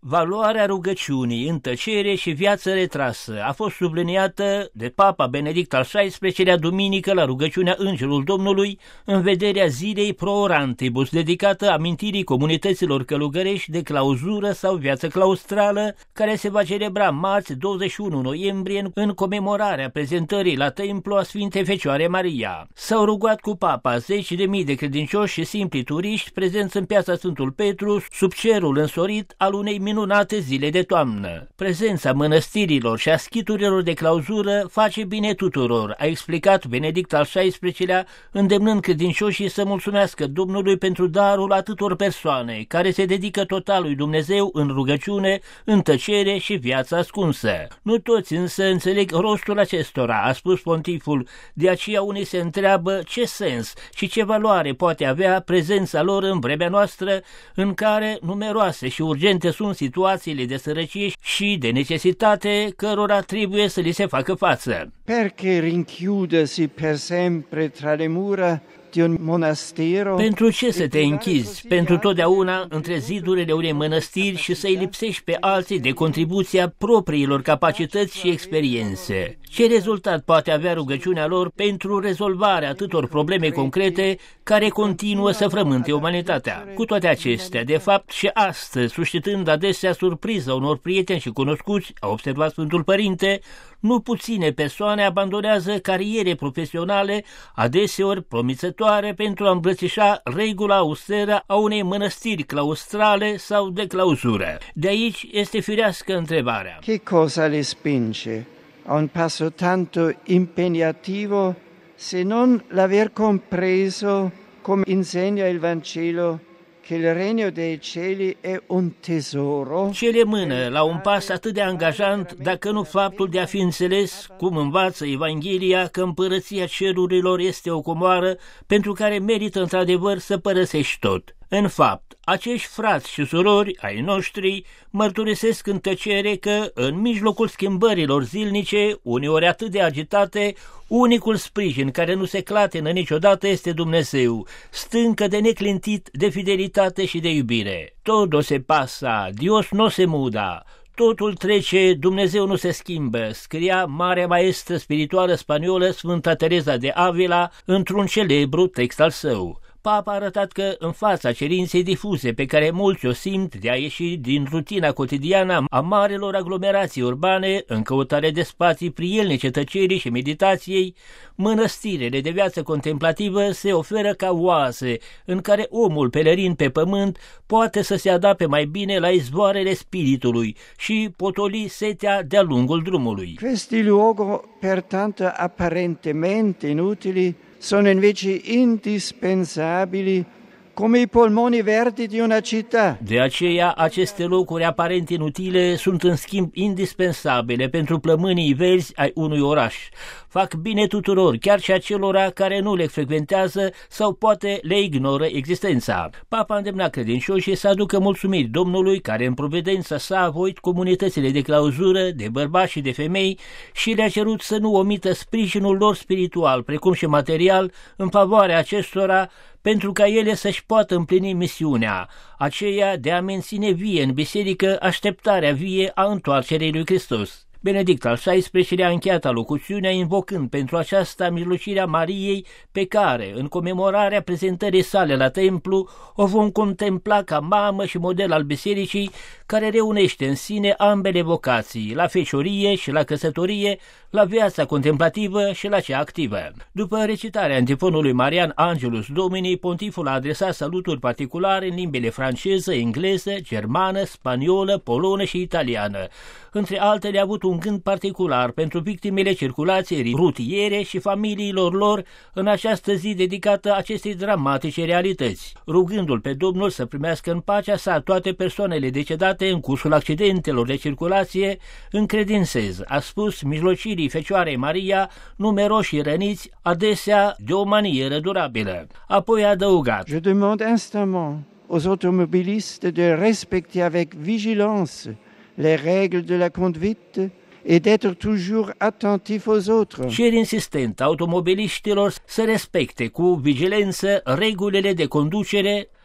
Valoarea rugăciunii în tăcere și viață retrasă a fost subliniată de Papa Benedict al XVI-lea duminică la rugăciunea Îngerul Domnului în vederea zilei Pro Orantibus, dedicată amintirii comunităților călugărești de clauzură sau viață claustrală, care se va celebra marți 21 noiembrie în comemorarea prezentării la templu a Sfintei Fecioare Maria. S-au rugat cu Papa 10.000 de credincioși și simpli turiști prezenți în piața Sfântul Petru, sub cerul însorit al unei minunate zile de toamnă. Prezența mănăstirilor și a schiturilor de clauzură face bine tuturor, a explicat Benedict al XVI-lea, îndemnând credincioșii să mulțumească Domnului pentru darul atâtor persoane care se dedică total lui Dumnezeu în rugăciune, în tăcere și viața ascunsă. Nu toți însă înțeleg rostul acestora, a spus pontiful, de aceea unii se întreabă ce sens și ce valoare poate avea prezența lor în vremea noastră, în care numeroase și urgente sunt situațiile de sărăcie și de necesitate cărora trebuie să li se facă față. Perché rinchiudersi per sempre tra le mura di un monastero? Pentru ce să te închizi pentru totdeauna între zidurile unei mănăstiri și să-i lipsești pe alții de contribuția propriilor capacități și experiențe? Ce rezultat poate avea rugăciunea lor pentru rezolvarea atâtor probleme concrete care continuă să frământe umanitatea? Cu toate acestea, de fapt și astăzi, suscitând adesea surpriza unor prieteni și cunoscuți, a observat Sfântul Părinte, nu puține persoane abandonează cariere profesionale, adeseori promițătoare, pentru a îmbrățișa regula austeră a unei mănăstiri claustrale sau de clauzură. De aici este firească întrebarea. Che cosa le spinge a un passo tanto impegnativo se non l'aver compreso, come insegna il Vangelo, che il regno dei cieli è un tesoro? Ce le mână la un pas atât de angajant, dacă nu faptul de a fi înțeles, cum învață Evanghelia, că împărăția cerurilor este o comoară pentru care merită într-adevăr să părăsești tot? În fapt, acești frați și surori ai noștri mărturisesc în tăcere că, în mijlocul schimbărilor zilnice, uneori atât de agitate, unicul sprijin care nu se clatină niciodată este Dumnezeu, stâncă de neclintit de fidelitate și de iubire. Todo se pasa, Dios no se muda. Totul trece, Dumnezeu nu se schimbă, scria marea maestră spirituală spaniolă Sfânta Teresa de Ávila într-un celebru text al său. Papa a arătat că, în fața cerinței difuze pe care mulți o simt de a ieși din rutina cotidiană a marelor aglomerații urbane în căutare de spații prielnice tăcerii și meditației, mănăstirile de viață contemplativă se oferă ca oase în care omul pelerin pe pământ poate să se adapte mai bine la izvoarele spiritului și potoli setea de-a lungul drumului. Questi luoghi, pertanto apparentemente inutili, sono invece indispensabili come i polmoni verdi di una città. De aceea, aceste locuri aparent inutile sunt în schimb indispensabile pentru plămânii verzi ai unui oraș. Fac bine tuturor, chiar și acelora care nu le frecventează sau poate le ignoră existența. Papa îndemna credincioșii să aducă mulțumiri Domnului, care în providența sa a voit comunitățile de clauzură, de bărbați și de femei, și le-a cerut să nu omită sprijinul lor spiritual, precum și material, în favoarea acestora, pentru ca ele să-și poată împlini misiunea, aceea de a menține vie în biserică așteptarea vie a întoarcerii lui Hristos. Benedict al XVI-lea a încheiat alocuțiunea invocând pentru aceasta mijlocirea Mariei, pe care, în comemorarea prezentării sale la templu, o vom contempla ca mamă și model al bisericii, care reunește în sine ambele vocații, la feciorie și la căsătorie, la viața contemplativă și la cea activă. După recitarea antifonului Marian Angelus Domini, pontiful a adresat saluturi particulare în limbile franceză, engleză, germană, spaniolă, polonă și italiană. Între altele, a avut un gând particular pentru victimele circulației rutiere și familiilor lor în această zi dedicată acestei dramatice realități, rugându-l pe Domnul să primească în pacea sa toate persoanele decedate în cursul accidentelor de circulație, încredințez, a spus mijlocirii Fecioarei Maria, numeroși răniți, adesea de o manieră durabilă. Apoi a adăugat: Je demande instamment aux automobilistes de respecter avec vigilance les règles de la conduite et d'être toujours attentif aux autres. Cer insistent automobiliștilor să respecte cu vigilență regulile de conducere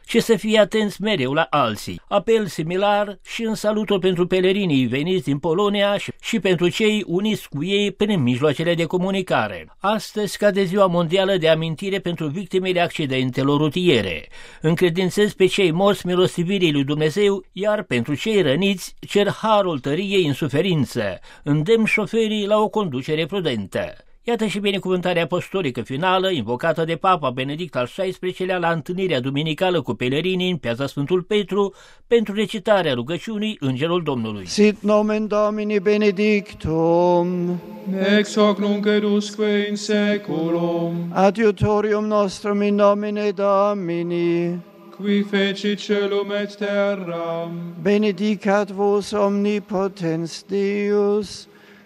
și să fie atenți mereu la alții. Apel similar și în salutul pentru pelerinii veniți din Polonia și pentru cei uniți cu ei prin mijloacele de comunicare. Astăzi cade Ziua Mondială de Amintire pentru victimele accidentelor rutiere. Încredințez pe cei morți milostivirii lui Dumnezeu, iar pentru cei răniți cer harul tăriei în suferință, îndemn șoferii la o conducere prudentă. Iată și binecuvântarea apostolică finală invocată de Papa Benedict al XVI-lea la întâlnirea duminicală cu pelerinii în Piața Sfântul Petru pentru recitarea rugăciunii Îngerul Domnului. Sit nomen Domini benedictum, ex hoc nunc et usque in saeculum, adiutorium nostrum in nomine Domini, qui feci celum et terram, benedicat vos omnipotens Deus,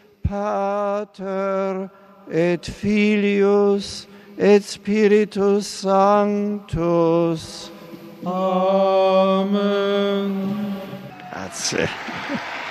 Pater et Filius et Spiritus Sanctus. Amen. Grazie.